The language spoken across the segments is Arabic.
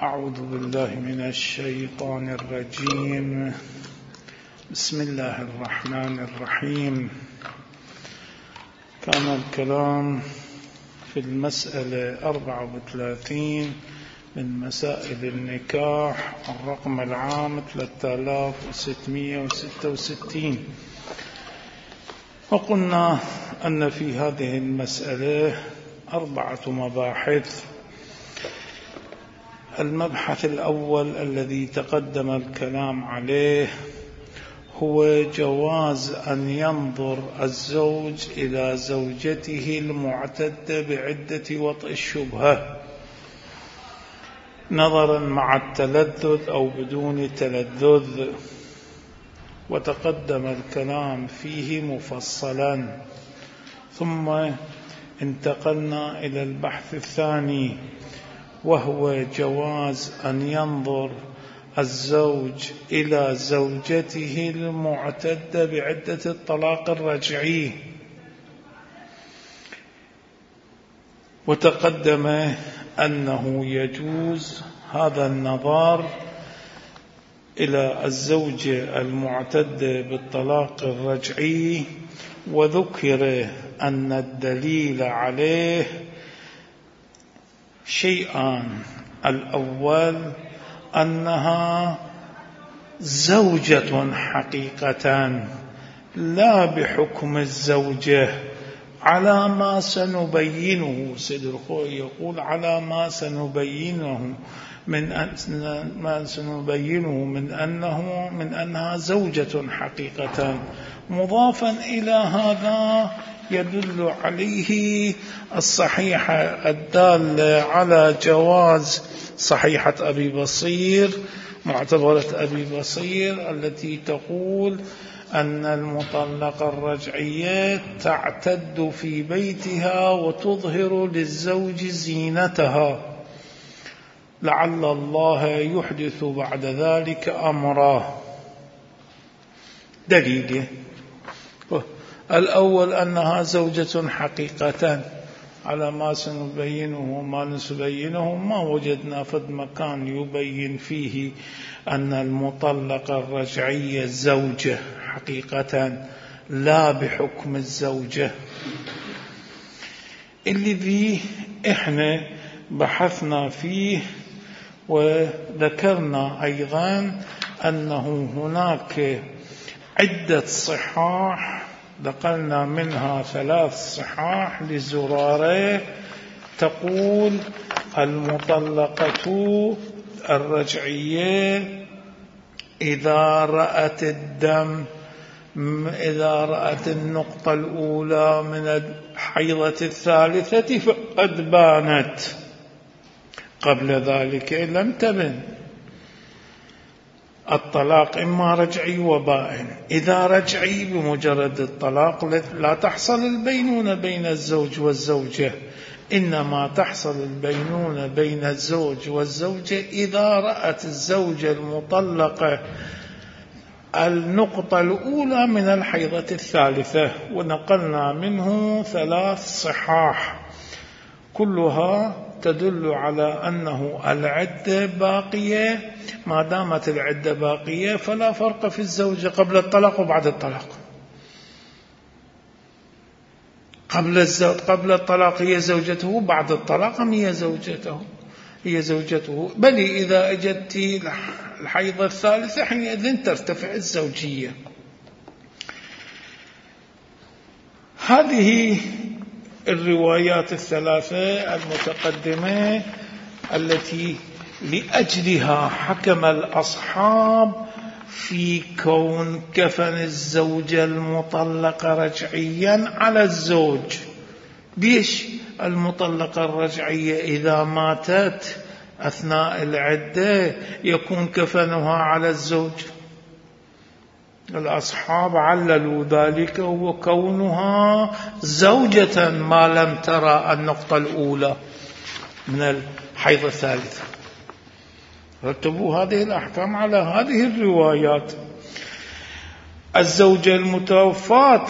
أعوذ بالله من الشيطان الرجيم. بسم الله الرحمن الرحيم. كان الكلام في المسألة 34 من مسائل النكاح، الرقم العام 3666، وقلنا أن في هذه المسألة 4 مباحث. المبحث الأول الذي تقدم الكلام عليه هو جواز أن ينظر الزوج إلى زوجته المعتدة بعدة وطئ الشبهة نظرا مع التلذذ أو بدون تلذذ، وتقدم الكلام فيه مفصلا. ثم انتقلنا إلى البحث الثاني، وهو جواز أن ينظر الزوج إلى زوجته المعتدة بعدة الطلاق الرجعي، وتقدم أنه يجوز هذا النظر إلى الزوجة المعتدة بالطلاق الرجعي، وذكر أن الدليل عليه شيئان: الأول أنها زوجة حقيقة لا بحكم الزوجة، على ما سنبينه. سيد الخوي يقول على ما سنبينه من أنها زوجة حقيقة، مضافا إلى هذا يدل عليه الصحيحة الدالة على جواز صحيحة أبي بصير، معتبرة أبي بصير، التي تقول أن المطلقة الرجعية تعتد في بيتها وتظهر للزوج زينتها، لعل الله يحدث بعد ذلك أمرا. دليله الأول أنها زوجة حقيقة، على ما سنبينه ما نسبينه، ما وجدنا فد مكان يبين فيه أن المطلقة الرجعية زوجة حقيقة لا بحكم الزوجة. اللي فيه إحنا بحثنا فيه، وذكرنا أيضا أنه هناك عدة صحاح، نقلنا منها 3 صحاح لزرارة، تقول المطلقة الرجعية إذا رأت الدم، إذا رأت النقطة الأولى من الحيضة الثالثة فقد بانت، قبل ذلك لم تبن. الطلاق إما رجعي وبائن. إذا رجعي بمجرد الطلاق لا تحصل البينونة بين الزوج والزوجة، إنما تحصل البينونة بين الزوج والزوجة إذا رأت الزوجة المطلقة النقطة الأولى من الحيضة الثالثة. ونقلنا منه 3 صحاح كلها تدل على أنه العدة باقية. ما دامت العدة باقية فلا فرق في الزوجة قبل الطلاق وبعد الطلاق. قبل الطلاق هي زوجته، بعد الطلاق هي زوجته. بل إذا أجت الحيضة الثالثة حينئذ ترتفع الزوجية. هذه الروايات 3 المتقدمة التي لأجلها حكم الأصحاب في كون كفن الزوجة المطلقة رجعيا على الزوج. ليش المطلقة الرجعية إذا ماتت أثناء العدة يكون كفنها على الزوج؟ الأصحاب عللوا ذلك وكونها زوجة ما لم ترى النقطة الأولى من الحيض الثالثة. رتبوا هذه الأحكام على هذه الروايات. الزوجة المتوفاة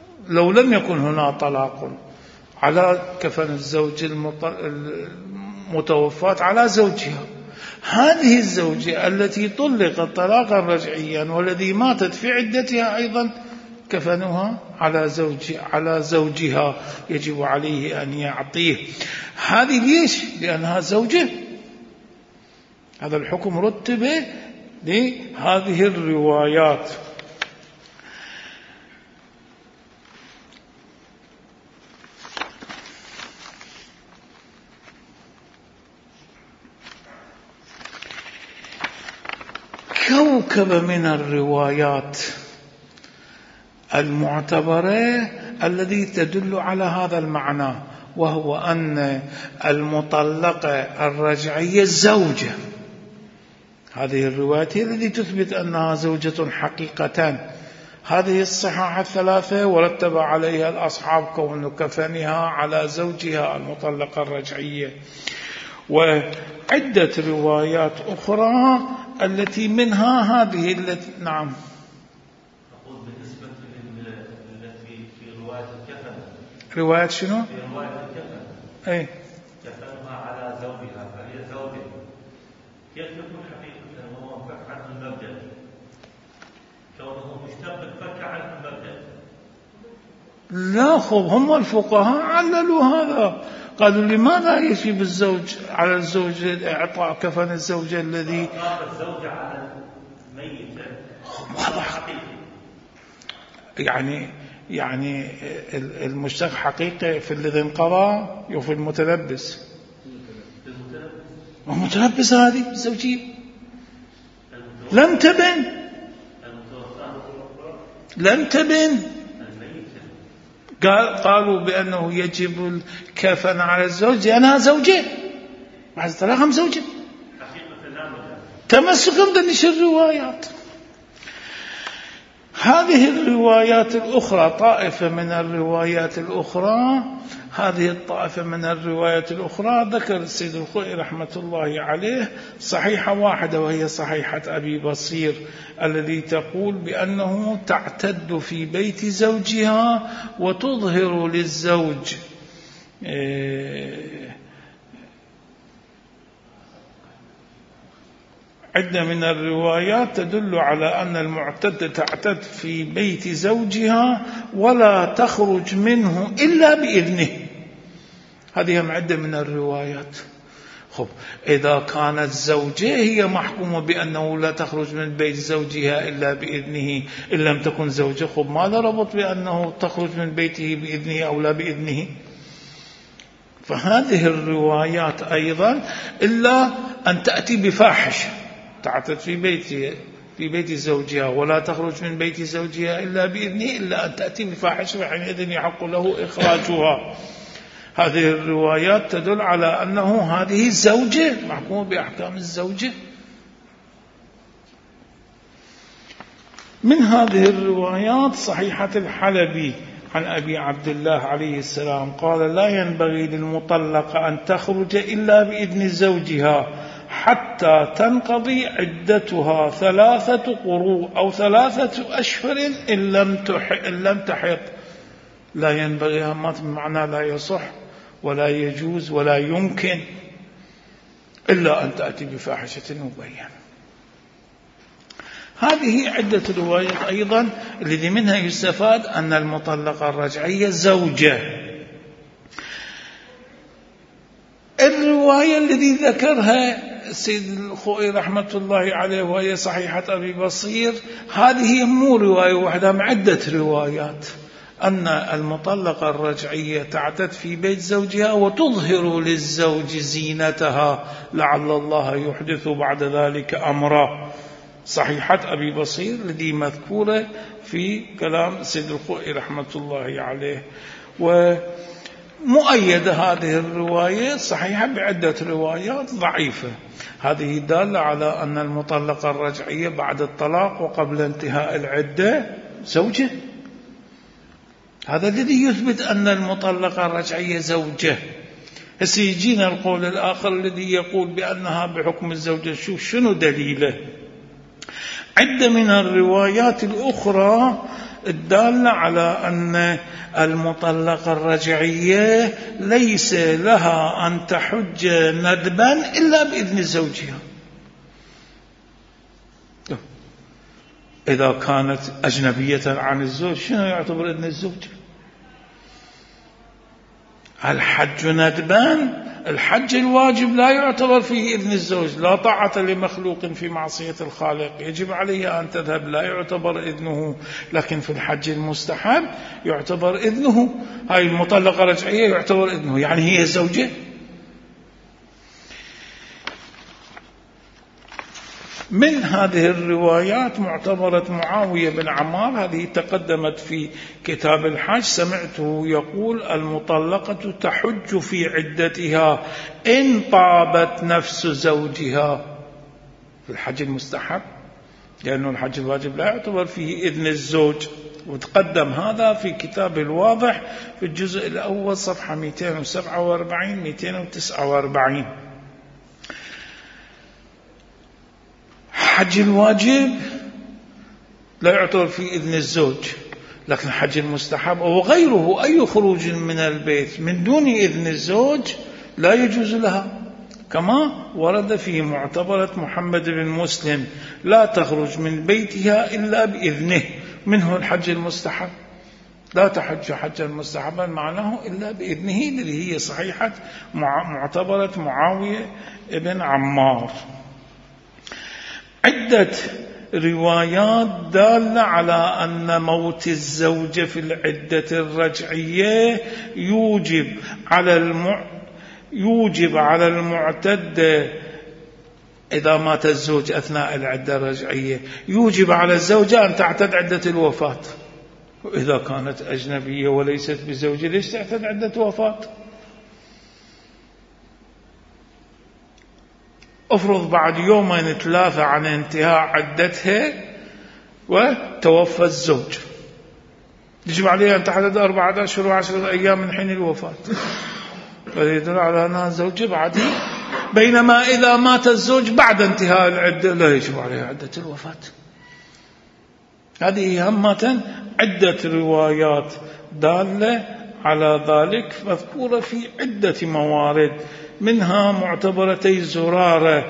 لو لم يكن هنا طلاق على كفن الزوج متوفاة على زوجها. هذه الزوجة التي طلقت طلاقا رجعيا والذي ماتت في عدتها أيضا كفنها على زوجها، يجب عليه أن يعطيه. هذه ليش؟ لأنها زوجة. هذا الحكم رتب لهذه الروايات. كوكب من الروايات المعتبرة الذي تدل على هذا المعنى، وهو أن المطلقة الرجعية زوجة. هذه الروايات هي التي تثبت أنها زوجة حقيقة. هذه الصحاح الثلاثة ورتب عليها الأصحاب كون كفنها على زوجها المطلقة الرجعية. وعدة روايات أخرى التي منها هذه التي نعم. أقول بالنسبة التي في رواية الكفن. رواية شنو؟ في رواية الكفن. أي. كفنها على زوجها فهي زوجة. كيف تكون حقيقة وهو منفك عنه المبدأ؟ كونه مشتق الفك عنه المبدأ. لا خب، هم الفقهاء عللوا هذا، قالوا لماذا يجب الزوج على الزوج إعطاء كفن الزوجة الذي الزوجة على الميت يعني المشتق حقيقة في الذي انقضى وفي المتلبس. المتلبس هذه الزوجية لم تبن. قالوا بأنه يجب الكفن على الزوج لأنها زوجة، بعد طلاقهم زوجة. تمسكهم بنشر الروايات. هذه الروايات الأخرى طائفة من الروايات الأخرى. هذه الطائفة من الروايات الأخرى ذكر السيد الخوئي رحمة الله عليه صحيحة واحدة، وهي صحيحة أبي بصير الذي تقول بأنه تعتد في بيت زوجها وتظهر للزوج عدة من الروايات تدل على أن المعتدة تعتد في بيت زوجها ولا تخرج منه إلا بإذنه. هذه عدة من الروايات. خب، إذا كانت زوجة هي محكومة بأنه لا تخرج من بيت زوجها إلا بإذنه، إن لم تكن زوجة خب ماذا ربط بأنه تخرج من بيته بإذنه أو لا بإذنه؟ فهذه الروايات أيضا إلا أن تأتي بفاحشة تعتد في بيت زوجها ولا تخرج من بيت زوجها إلا بإذنه، إلا أن تأتي بفاحشة حينئذ يحق له إخراجها. هذه الروايات تدل على أنه هذه الزوجة محكومة بأحكام الزوجة. من هذه الروايات صحيحة الحلبي عن أبي عبد الله عليه السلام قال: لا ينبغي للمطلقة أن تخرج إلا بإذن زوجها حتى تنقضي عدتها 3 قروء أو 3 أشهر إن لم تحط. لا ينبغي بمعنى لا يصح ولا يجوز ولا يمكن إلا أن تأتي بفاحشة مبينة. هذه عدة روايات أيضا الذي منها يستفاد أن المطلقة الرجعية زوجة. الرواية الذي ذكرها السيد الخوئي رحمة الله عليه وهي صحيحة أبي بصير، هذه مو رواية واحدة، عدة روايات أن المطلقة الرجعية تعتد في بيت زوجها وتظهر للزوج زينتها لعل الله يحدث بعد ذلك أمرا. صحيحة أبي بصير الذي مذكورة في كلام سيد الخوئي رحمة الله عليه. ومؤيدة هذه الرواية صحيحة بعدة روايات ضعيفة. هذه دالة على أن المطلقة الرجعية بعد الطلاق وقبل انتهاء العدة زوجة. هذا الذي يثبت أن المطلقة الرجعية زوجة. هسه يجينا القول الآخر الذي يقول بأنها بحكم الزوجة. شوف شنو دليله. عدة من الروايات الأخرى الدالة على أن المطلقة الرجعية ليس لها أن تحج ندبا إلا بإذن زوجها. إذا كانت أجنبية عن الزوج شنو يعتبر إذن الزوج؟ الحج ندبان، الحج الواجب لا يعتبر فيه إذن الزوج، لا طاعة لمخلوق في معصية الخالق، يجب عليه أن تذهب، لا يعتبر إذنه. لكن في الحج المستحب يعتبر إذنه. هاي المطلقة رجعية يعتبر إذنه، يعني هي زوجة. من هذه الروايات معتبرة معاوية بن عمار، هذه تقدمت في كتاب الحج، سمعته يقول: المطلقة تحج في عدتها إن طابت نفس زوجها. في الحج المستحب، لأنه الحج الواجب لا يعتبر فيه إذن الزوج، وتقدم هذا في كتاب الواضح في الجزء الأول صفحة 247-249. حج الواجب لا يعتبر في إذن الزوج، لكن حج المستحب وغيره أي خروج من البيت من دون إذن الزوج لا يجوز لها، كما ورد في معتبرة محمد بن مسلم: لا تخرج من بيتها إلا بإذنه. منه الحج المستحب، لا تحج حجا مستحبا معناه إلا بإذنه، اللي هي صحيحة معتبرة معاوية بن عمار. عدة روايات دالة على أن موت الزوجة في العدة الرجعية يوجب على المعتدة إذا مات الزوج أثناء العدة الرجعية، يوجب على الزوجة أن تعتد عدة الوفاة. وإذا كانت أجنبية وليست بزوجة ليش تعتد عدة وفاة؟ افرض بعد 2-3 عن انتهاء عدتها وتوفى الزوج، يجب عليها أن تحدد 4 أشهر و10 أيام من حين الوفاة، فيدل على أنها زوجة بعدي. بينما إذا مات الزوج بعد انتهاء العدة لا يجب عليها عدة الوفاة. هذه همة عدة روايات دالة على ذلك مذكورة في عدة موارد، منها معتبرتي زرارة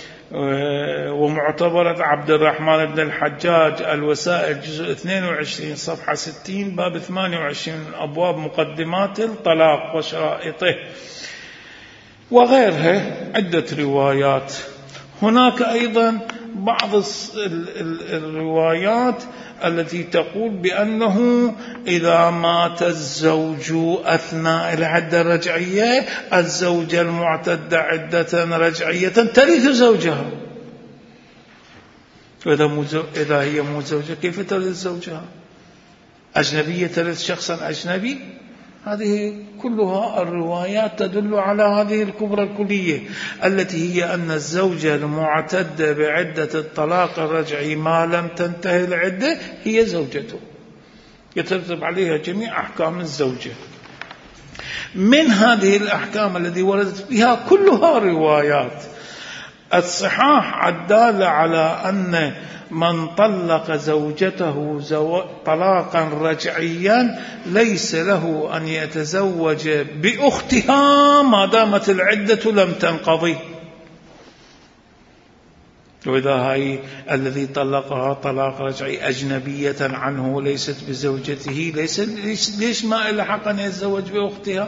ومعتبرة عبد الرحمن بن الحجاج الوسائل جزء 22 صفحة 60 باب 28 أبواب مقدمات الطلاق وشرائطه، وغيرها عدة روايات. هناك أيضا بعض الروايات التي تقول بأنه إذا مات الزوج أثناء العدة الرجعية الزوجة المعتدة عدة رجعية ترث زوجها. إذا هي مو زوجة كيف ترث زوجها؟ أجنبية ترث شخصا أجنبي؟ هذه كلها الروايات تدل على هذه الكبرى الكلية التي هي أن الزوجة المعتدة بعدة الطلاق الرجعي ما لم تنتهي العدة هي زوجته، يترتب عليها جميع أحكام الزوجة. من هذه الأحكام التي وردت بها كلها روايات الصحاح الدالة على أن من طلق زوجته طلاقا رجعيا ليس له أن يتزوج بأختها ما دامت العدة لم تنقضي. وإذا هاي الذي طلقها طلاق رجعي أجنبية عنه ليست بزوجته ليش ما إلا حق أن يتزوج بأختها؟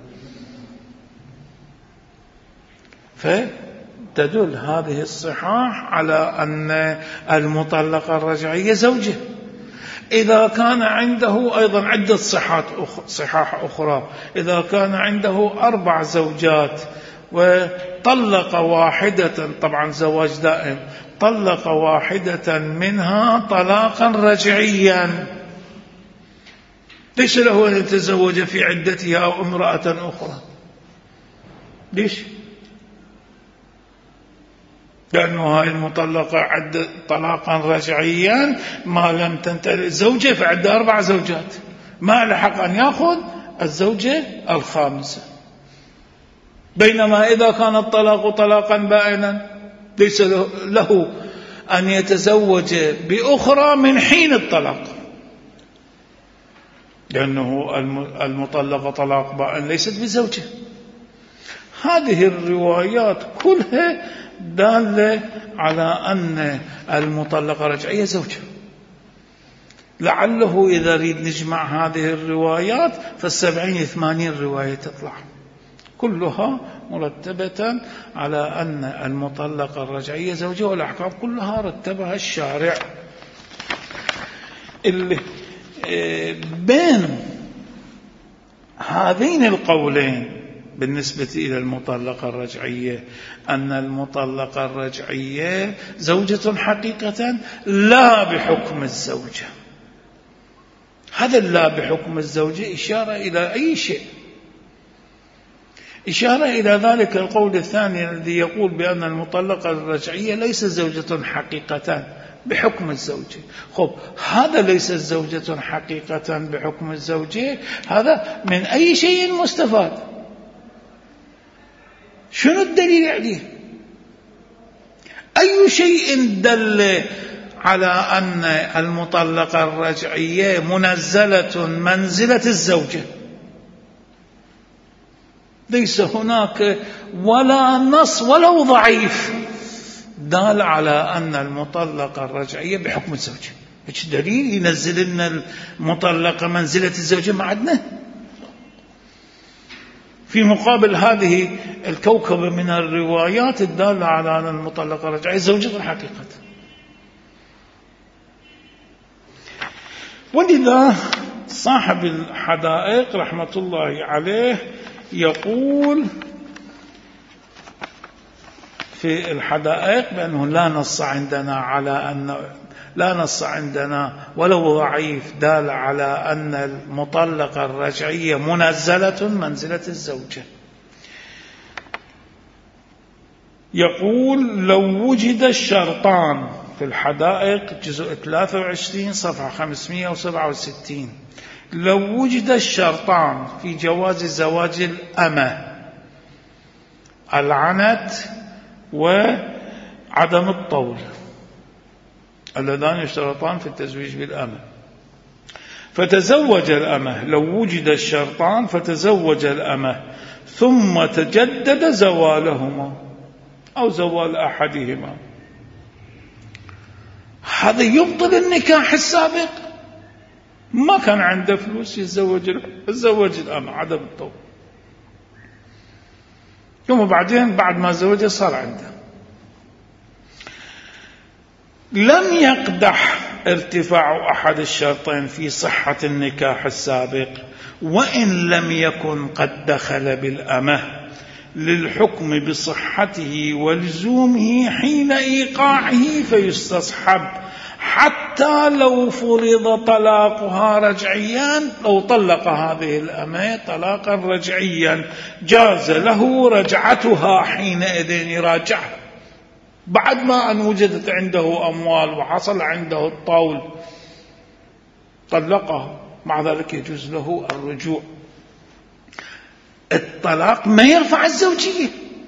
تدل هذه الصحاح على أن المطلقة الرجعية زوجة. إذا كان عنده أيضا عدة صحاح أخرى، إذا كان عنده 4 زوجات وطلق واحدة، طبعا زواج دائم، طلق واحدة منها طلاقا رجعيا ليس له أن يتزوج في عدتها أو امرأة أخرى. ليش؟ لأنه هاي المطلقة عد طلاقا رجعيا ما لم تنتهي الزوجة فعده 4 زوجات، ما لحق أن يأخذ الزوجة الخامسة. بينما إذا كان الطلاق طلاقا بائنا ليس له أن يتزوج بأخرى من حين الطلاق، لأنه المطلقة طلاق بائن ليست بزوجة. هذه الروايات كلها دالة على أن المطلقة رجعية زوجة. لعله إذا نريد نجمع هذه الروايات ف70-80 رواية تطلع كلها مرتبة على أن المطلقة الرجعية زوجة، والأحكام كلها رتبها الشارع. اللي بين هذين القولين بالنسبة إلى المطلقة الرجعية أن المطلقة الرجعية زوجة حقيقة لا بحكم الزوجة. هذا لا بحكم الزوجة إشارة إلى أي شيء؟ إشارة إلى ذلك القول الثاني الذي يقول بأن المطلقة الرجعية ليس زوجة حقيقة بحكم الزوجة. خب هذا ليس زوجة حقيقة بحكم الزوجة، هذا من أي شيء مستفاد؟ شنو الدليل عليه؟ أي شيء دل على أن المطلقة الرجعية منزلة منزلة الزوجة؟ ليس هناك ولا نص ولو ضعيف دال على أن المطلقة الرجعية بحكم الزوجة. ايش دليل ينزل لنا المطلقة منزلة الزوجة؟ ما عندنا. في مقابل هذه الكوكبة من الروايات الدالة على أن المطلقة الرجعية زوجة حقيقة. ولذا صاحب الحدائق رحمة الله عليه يقول في الحدائق بأنه لا نص عندنا على أن لا نص عندنا ولو ضعيف دال على أن المطلقة الرجعية منزلة منزلة الزوجة. يقول لو وجد الشرطان في الحدائق جزء 23 صفحة 567، لو وجد الشرطان في جواز زواج الأمة العنت وعدم الطول اللذان يشترطان في التزويج بالأمة، فتزوج الأمة، لو وجد الشرطان فتزوج الأمة ثم تجدد زوالهما أو زوال أحدهما، هذا يبطل النكاح السابق. ما كان عنده فلوس يتزوج الأمة عدم الطول، ثم بعدين بعد ما زوجها صار عنده. لم يقدح ارتفاع أحد الشرطين في صحة النكاح السابق وإن لم يكن قد دخل بالأمة للحكم بصحته ولزومه حين إيقاعه، فيستصحب حتى لو فرض طلاقها رجعيا، لو طلق هذه الأمة طلاقا رجعيا جاز له رجعتها حينئذ يراجعها بعد ما أن وجدت عنده أموال وحصل عنده الطول طلقها، مع ذلك يجوز له الرجوع. الطلاق ما يرفع الزوجية،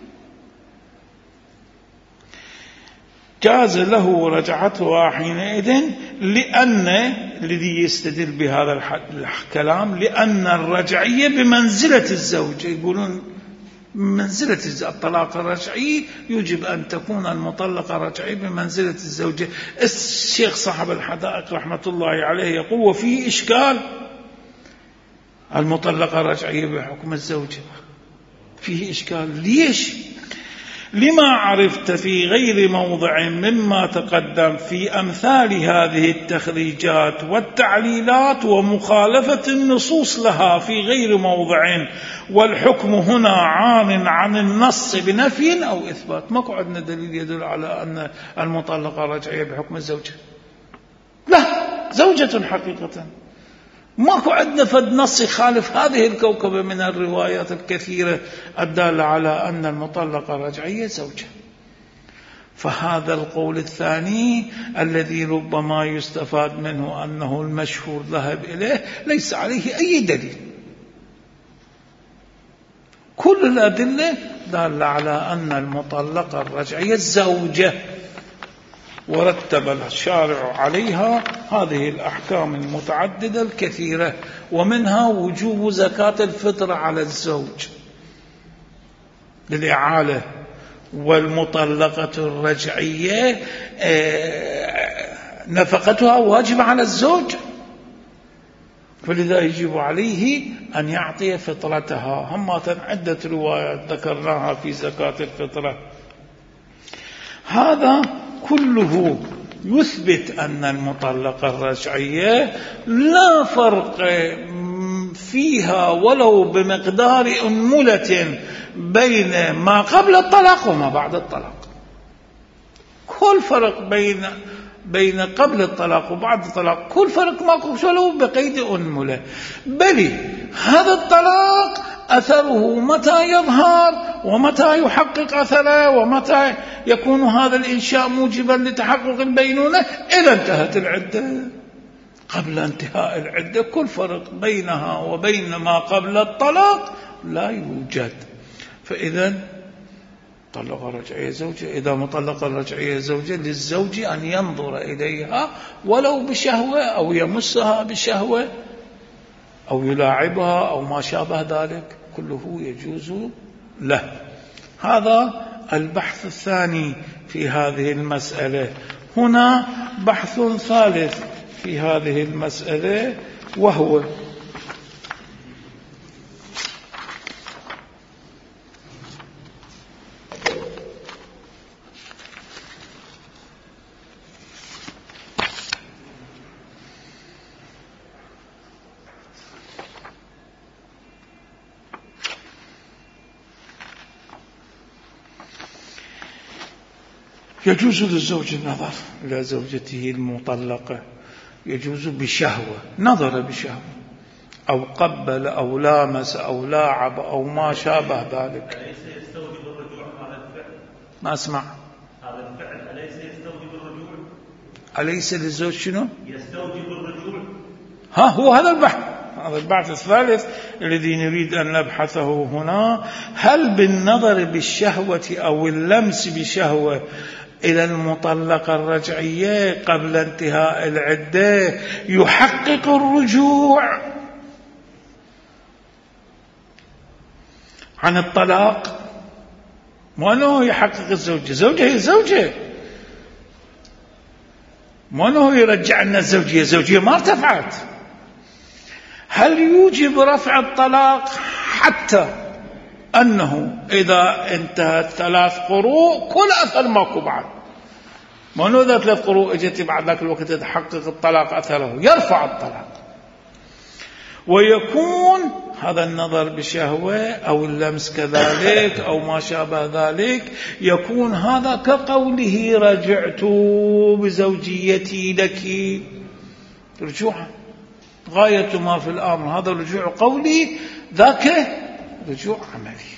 جاز له رجعتها حينئذ، لأن الذي يستدل بهذا الكلام لأن الرجعية بمنزلة الزوجة، يقولون منزلة الطلاق الرجعي يجب أن تكون المطلقة الرجعية بمنزلة الزوجة. الشيخ صاحب الحدائق رحمة الله عليه يقول وفيه إشكال، المطلقة الرجعية بحكم الزوجة فيه إشكال. ليش؟ لما عرفت في غير موضع مما تقدم في أمثال هذه التخريجات والتعليلات ومخالفة النصوص لها في غير موضع، والحكم هنا عام عن النص بنفي أو إثبات. ماكو عندنا دليل يدل على أن المطلقة رجعية بحكم الزوجة، لا زوجة حقيقة. ماكو عندنا فد نص يخالف هذه الكوكبة من الروايات الكثيرة الدالة على أن المطلقة رجعية زوجة. فهذا القول الثاني الذي ربما يستفاد منه أنه المشهور ذهب إليه ليس عليه أي دليل. كل الأدلة دالة على أن المطلقة الرجعية زوجة. ورتب الشارع عليها هذه الأحكام المتعددة الكثيرة، ومنها وجوب زكاة الفطر على الزوج للإعالة، والمطلقة الرجعية نفقتها واجب على الزوج، فلذا يجب عليه أن يعطي فطرتها. هم عدة روايات ذكرناها في زكاة الفطرة. هذا كله يثبت أن المطلقة الرجعية لا فرق فيها ولو بمقدار أنملة بين ما قبل الطلاق وما بعد الطلاق. كل فرق بين قبل الطلاق وبعد الطلاق، كل فرق ما ولو بقيد أنملة. بل هذا الطلاق أثره متى يظهر ومتى يحقق أثره ومتى يكون هذا الإنشاء موجبا لتحقق البينونة إذا انتهت العدة. قبل انتهاء العدة كل فرق بينها وبين ما قبل الطلاق لا يوجد. فإذا طلق رجعية زوجة، إذا مطلق الرجعية زوجة للزوج أن ينظر إليها ولو بشهوة أو يمسها بشهوة أو يلاعبها أو ما شابه ذلك، كله يجوز له. هذا البحث الثاني في هذه المسألة. هنا بحث ثالث في هذه المسألة، وهو يجوز للزوج النظر إلى زوجته المطلقة، يجوز بشهوة، نظر بشهوة أو قبل أو لامس أو لاعب أو ما شابه ذلك. أليس يستوجب الرجوع على الفعل؟ ما أسمع. هذا الفعل أليس يستوجب الرجوع؟ أليس للزوج شنو؟ يستوجب الرجوع. هو هذا البحث، هذا البحث الثالث الذي نريد أن نبحثه هنا. هل بالنظر بالشهوة أو اللمس بشهوة إلى المطلقة الرجعية قبل انتهاء العدة يحقق الرجوع عن الطلاق؟ مو أنه يحقق الزوجة، زوجة هي زوجة، مو أنه يرجع لنا الزوجية، زوجية ما ارتفعت. هل يوجب رفع الطلاق حتى أنه إذا انتهت 3 قروء كل أثر ماكو بعد؟ ما أنه إذا 3 قروء اجت بعد ذاك الوقت يتحقق الطلاق أثره، يرفع الطلاق. ويكون هذا النظر بشهوة أو اللمس كذلك أو ما شابه ذلك، يكون هذا كقوله رجعت بزوجيتي لك رجوعا، غاية ما في الأمر هذا رجوع قولي، ذاك رجوع عملي.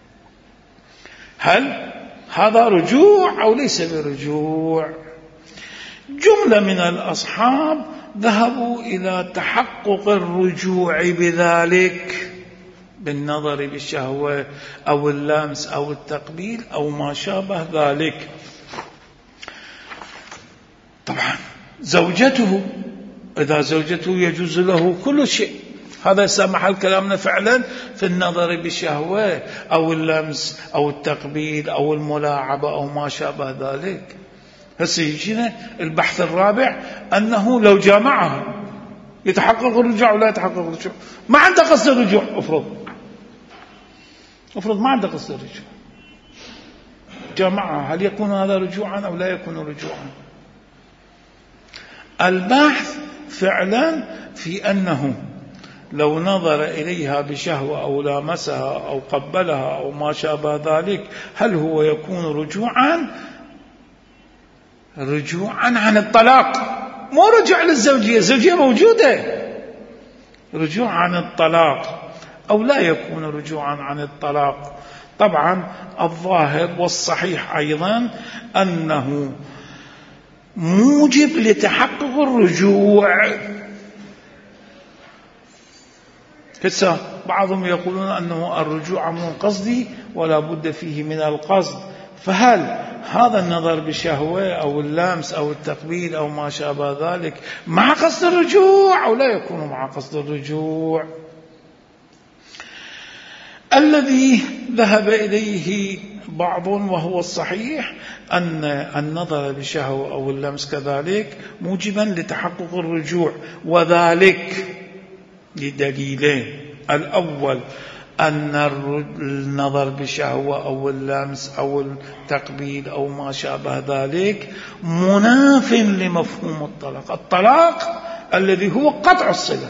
هل هذا رجوع أو ليس برجوع؟ جملة من الأصحاب ذهبوا إلى تحقق الرجوع بذلك، بالنظر بالشهوة أو اللمس أو التقبيل أو ما شابه ذلك. طبعا زوجته، إذا زوجته يجوز له كل شيء، هذا سمح كلامنا فعلا في النظر بالشهوة أو اللمس أو التقبيل أو الملاعبة أو ما شابه ذلك. هسه يجينا البحث الرابع، أنه لو جامعها يتحقق الرجوع ولا يتحقق الرجوع. ما عنده قصد الرجوع، افرض ما عنده قصد الرجوع، جامعها، هل يكون هذا رجوعا أو لا يكون رجوعا؟ البحث فعلا في أنه لو نظر إليها بشهوة أو لامسها أو قبلها أو ما شابه ذلك، هل هو يكون رجوعا عن الطلاق، مو رجوع للزوجية، الزوجية موجودة، رجوع عن الطلاق، أو لا يكون رجوعا عن الطلاق؟ طبعا الظاهر والصحيح أيضا أنه موجب لتحقق الرجوع. بعضهم يقولون أنه الرجوع من قصدي ولا بد فيه من القصد، فهل هذا النظر بشهوة أو اللمس أو التقبيل أو ما شابه ذلك مع قصد الرجوع أو لا يكون مع قصد الرجوع؟ الذي ذهب إليه بعض وهو الصحيح أن النظر بشهوة أو اللمس كذلك موجبا لتحقق الرجوع، وذلك لدليلين: الأول أن النظر بشهوة أو اللمس أو التقبيل أو ما شابه ذلك مناف لمفهوم الطلاق. الطلاق الذي هو قطع الصلة،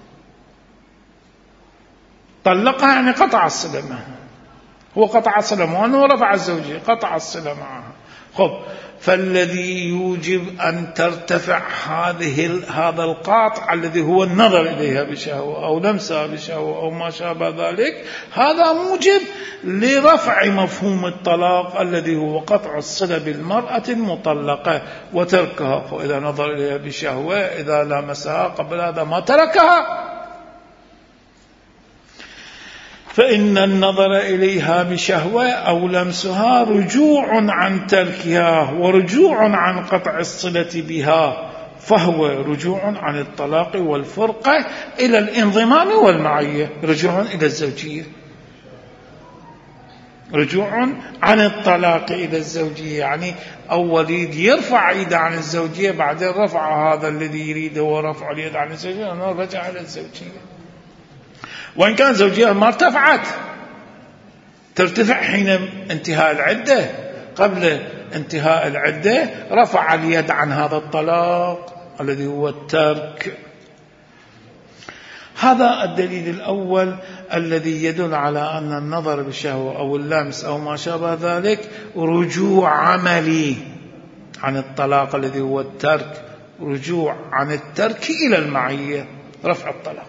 طلقها يعني قطع الصلة معها، هو قطع الصلة معها وأنه رفع الزوجية، قطع الصلة معها. فالذي يوجب أن ترتفع هذا القاطع الذي هو النظر إليها بشهوة أو لمسها بشهوة أو ما شابه ذلك، هذا موجب لرفع مفهوم الطلاق الذي هو قطع الصلة بالمرأة المطلقة وتركها. فإذا نظر إليها بشهوة، إذا لمسها قبل هذا ما تركها، فإن النظر إليها بشهوة أو لمسها رجوع عن تركها ورجوع عن قطع الصلة بها، فهو رجوع عن الطلاق والفرقة إلى الانضمام والمعية، رجوع إلى الزوجية، رجوع عن الطلاق إلى الزوجية. يعني أول يرفع يده عن الزوجية، بعدين رفع هذا الذي يريده ورفع اليد عن الزوجية، رجع إلى الزوجية. وإن كان زوجية ما ارتفعت، ترتفع حين انتهاء العدة، قبل انتهاء العدة رفع اليد عن هذا الطلاق الذي هو الترك. هذا الدليل الأول الذي يدل على أن النظر بالشهوة أو اللمس أو ما شابه ذلك رجوع عملي عن الطلاق الذي هو الترك، رجوع عن الترك إلى المعية، رفع الطلاق.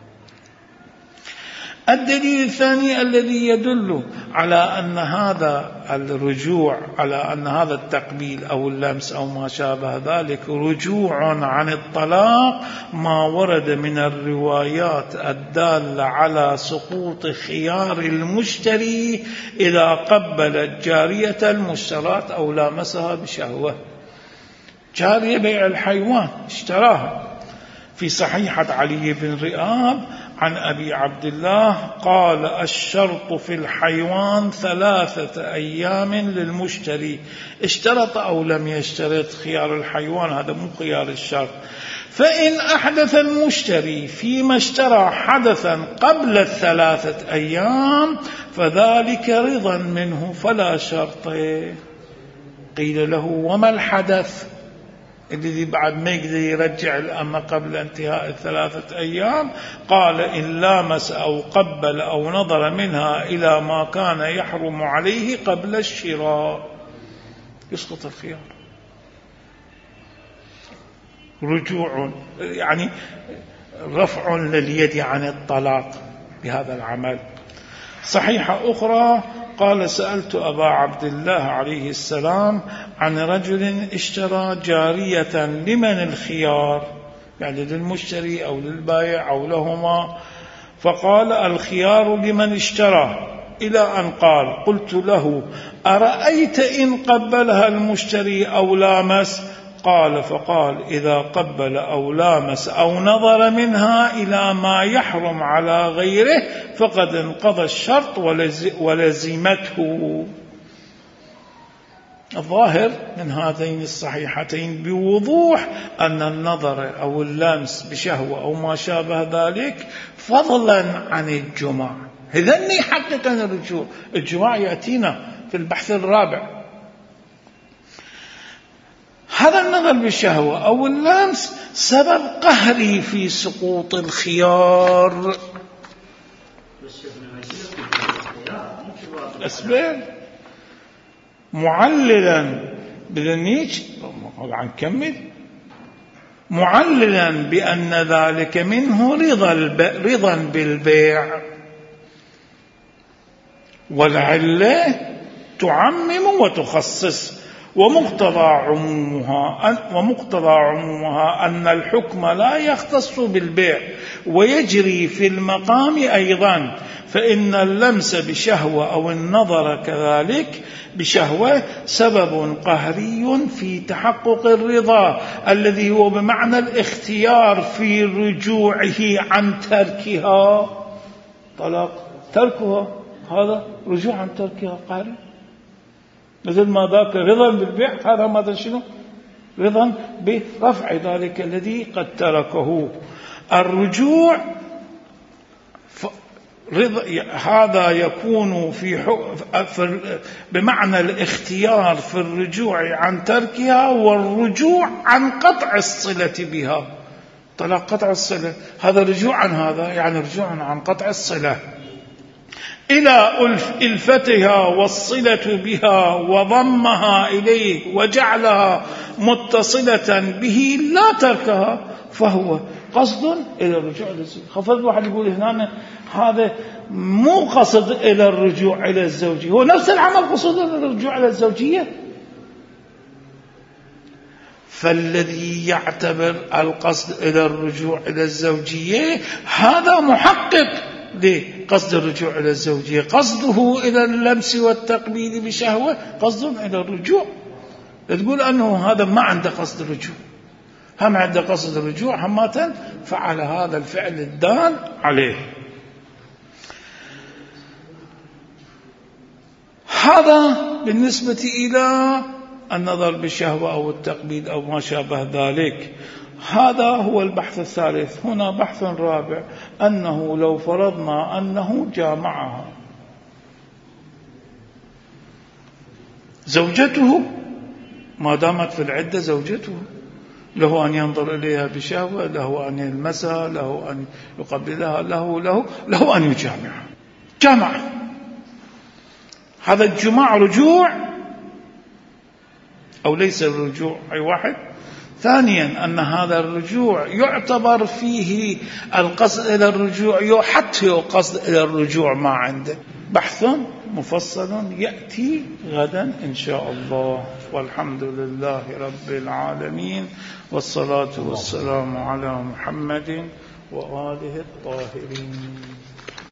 الدليل الثاني الذي يدل على أن هذا الرجوع، على أن هذا التقبيل أو اللمس أو ما شابه ذلك رجوع عن الطلاق، ما ورد من الروايات الدالة على سقوط خيار المشتري إذا قبل الجارية المشترات أو لامسها بشهوة. جارية بيع الحيوان اشتراها، في صحيحة علي بن رئاب عن أبي عبد الله قال: الشرط في الحيوان 3 أيام للمشتري، اشترط أو لم يشترط خيار الحيوان، هذا مو خيار الشرط. فإن أحدث المشتري فيما اشترى حدثا قبل 3 أيام فذلك رضا منه فلا شرط. قيل له: وما الحدث الذي بعد ما يقدر يرجع الأمة قبل انتهاء 3 أيام؟ قال: إن لامس أو قبل أو نظر منها إلى ما كان يحرم عليه قبل الشراء، يسقط الخيار. رجوع يعني رفع لليد عن الطلاق بهذا العمل. صحيحة أخرى قال: سألت أبا عبد الله عليه السلام عن رجل اشترى جارية، لمن الخيار؟ يعني للمشتري أو للبائع أو لهما؟ فقال: الخيار لمن اشترى، إلى أن قال: قلت له: أرأيت إن قبلها المشتري أو لامس؟ فقال: إذا قبل أو لامس أو نظر منها إلى ما يحرم على غيره فقد انقضى الشرط ولزمته. الظاهر من هاتين الصحيحتين بوضوح أن النظر أو اللمس بشهوة أو ما شابه ذلك فضلا عن الجماع، إذن يحقق الرجوع. الجماع يأتينا في البحث الرابع. هذا النظر بالشهوة أو اللمس سبب قهري في سقوط الخيار. أسباب معللا بذنيج عن كمل معللا بأن ذلك منه رضا بالبيع، والعلة تعمم وتخصص، ومقتضى عمومها أن الحكم لا يختص بالبيع ويجري في المقام أيضا، فإن اللمس بشهوة أو النظر كذلك بشهوة سبب قهري في تحقق الرضا الذي هو بمعنى الاختيار في رجوعه عن تركها. طلاق تركها هذا رجوع عن تركها قهري، مثل ما ذاك رضا بالبيع، هذا ماذا شنو؟ رضا برفع ذلك الذي قد تركه. الرجوع هذا يكون بمعنى الاختيار في الرجوع عن تركها والرجوع عن قطع الصلة بها. طلاق قطع الصلة هذا رجوع عن هذا، يعني رجوع عن قطع الصلة إلى ألفتها والصلة بها وضمها إليه وجعلها متصلة به لا تركها، فهو قصد إلى الرجوع إلى الزوجية. خفض واحد يقول هنا هذا مو قصد إلى الرجوع إلى الزوجية، هو نفس العمل قصد إلى الرجوع إلى الزوجية. فالذي يعتبر القصد إلى الرجوع إلى الزوجية هذا محقق لقصد الرجوع إلى الزوجية، قصده إلى اللمس والتقبيل بشهوة قصد إلى الرجوع. تقول أنه هذا ما عنده قصد الرجوع، هم عنده قصد الرجوع همة فعل هذا الفعل الدال عليه. هذا بالنسبة إلى النظر بالشهوة أو التقبيل أو ما شابه ذلك. هذا هو البحث الثالث. هنا بحث رابع، أنه لو فرضنا أنه جامعها زوجته ما دامت في العدة زوجته، له أن ينظر إليها بشهوة، له أن يلمسها، له أن يقبلها، له أن يجامعها. جامع، هذا الجماع رجوع أو ليس الرجوع أي واحد. ثانيا أن هذا الرجوع يعتبر فيه القصد إلى الرجوع، حتى القصد إلى الرجوع ما عنده. بحث مفصل يأتي غدا إن شاء الله. والحمد لله رب العالمين، والصلاة والسلام على محمد وآله الطاهرين.